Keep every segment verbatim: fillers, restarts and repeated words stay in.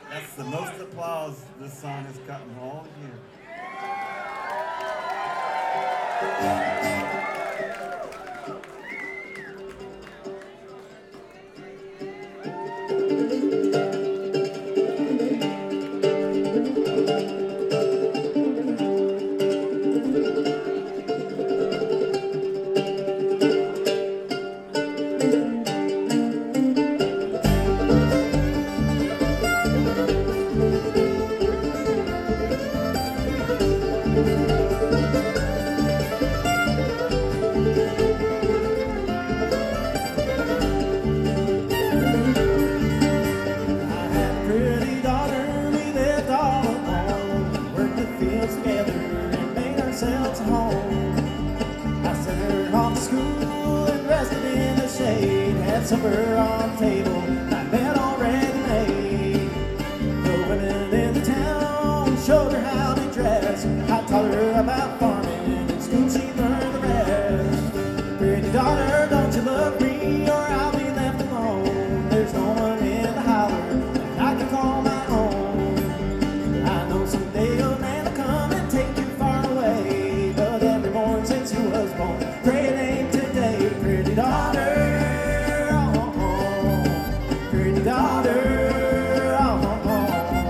That's the most applause this song has gotten all year. Supper on the table, my bed already made. The women in the town showed her how to dress. I taught her about farming, in school she learned the rest. Pretty daughter, don't you love me, or I'll be left alone. There's no one in the holler that I can call my own. I know someday a man will come and take you far away, but every morning since you was born, pray it ain't today. Pretty daughter, daughter, oh, oh, oh.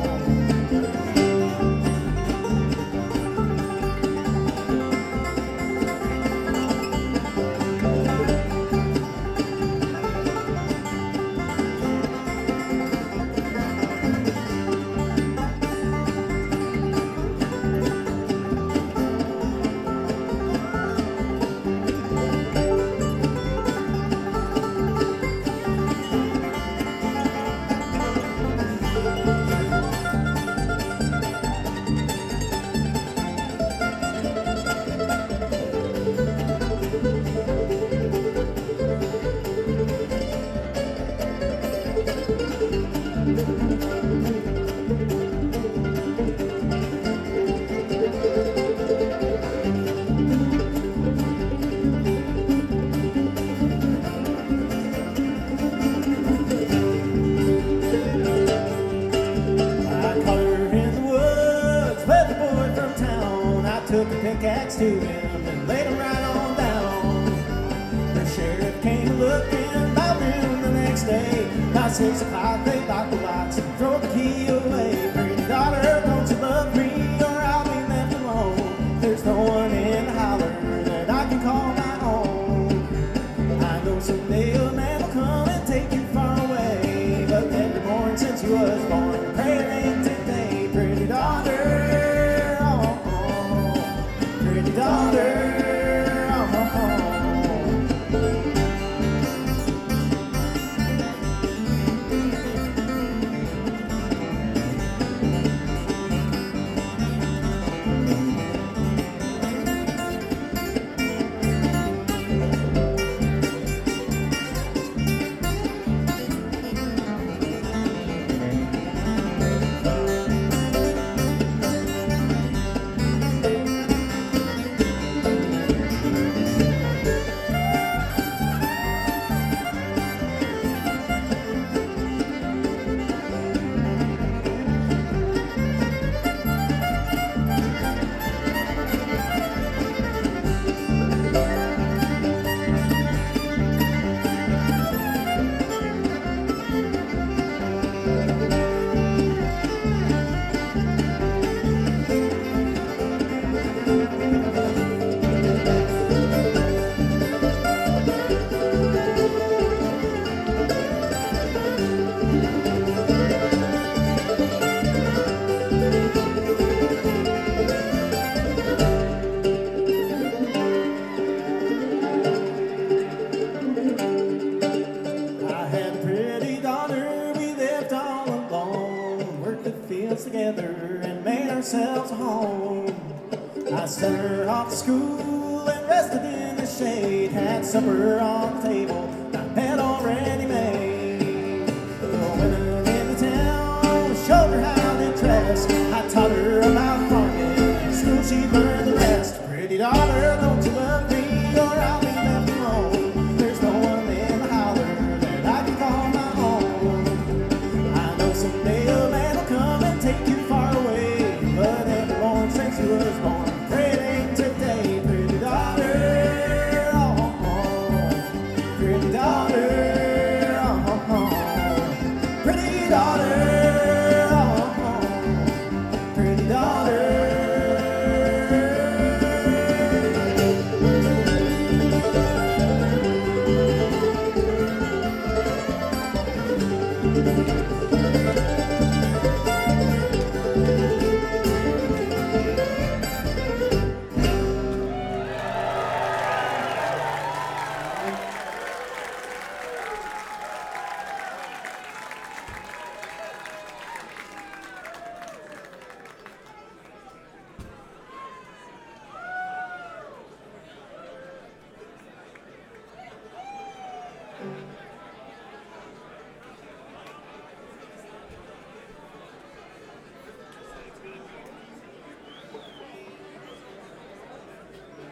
Took a pickaxe to him and laid him right on down. The sheriff came looking about noon the next day. By six o'clock they locked the locks and throw the key away. Pretty daughter, don't you love me, or I'll be left alone. There's no one in the holler that I can call my own. I know someday a man will come and take you far away, but every morning since you was born, pray it ain't today. Pretty daughter, daughter, oh, oh, oh. Together and made ourselves a home. I sent her off to school and rested in the shade. Had supper on the table, my bed already made. The women in the town showed her how to dress. I taught her about farming, in school she learned the rest. Pretty daughter, don't you love me, or I'll be left alone. There's no one in the holler that I can call my own. I know someday a man will come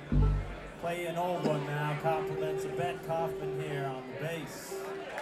Play an old one now. Compliments of Ben Kaufman here on the bass.